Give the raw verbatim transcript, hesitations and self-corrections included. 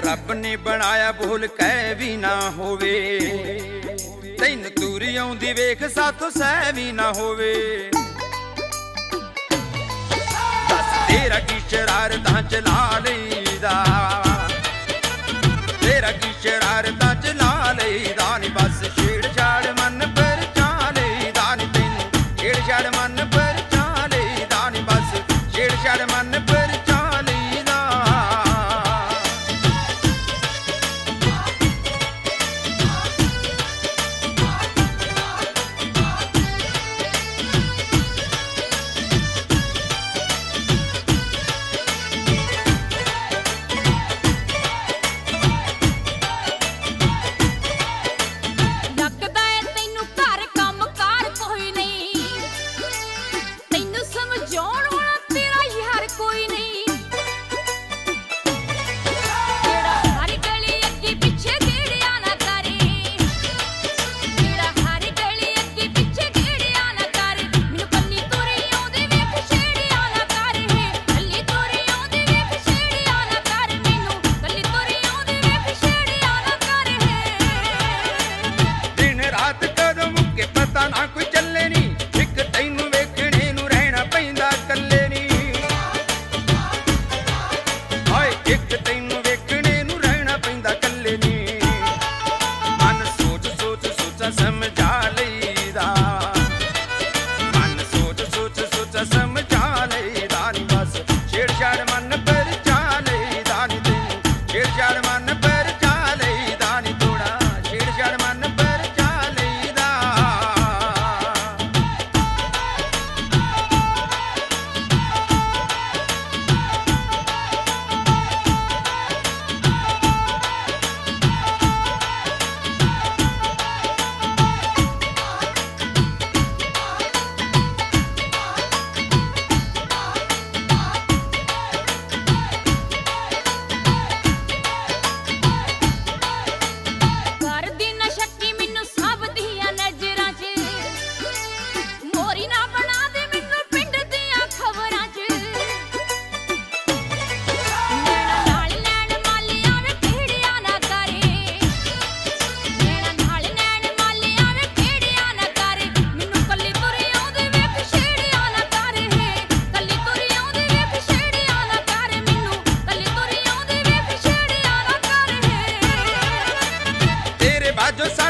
रब ने बनाया बोल कै भी ना होवे, तैन तूरी आउंदी वेख साथों सह भी ना होवे। दस तेरा की शरारतां चला लईदा, तेरा की शरारतां चला लईदा नी, बस छेड़ छाड़ मन पर चा लईदा नी, तैनू छेड़ छाड़ मन पर चा लईदा नी, बस छेड़ छाड़ मन पर चा लईदा। ना कोई चले नी एक तैनू वेखने नू रहना पैंदा कल्ले नी, हाय एक तैनू वेखने नू रहना पैंदा कल्ले नी। मन सोच सोच सोचा समझा लईदा, मन सोच सोच सोचा समझा लईदा नी, बस छेड़ छाड़ मन पर चा लईदा नी, तैनू छेड़ छाड़ मन पर चा लईदा नी, थोड़ा छेड़ छाड़ मन पर जो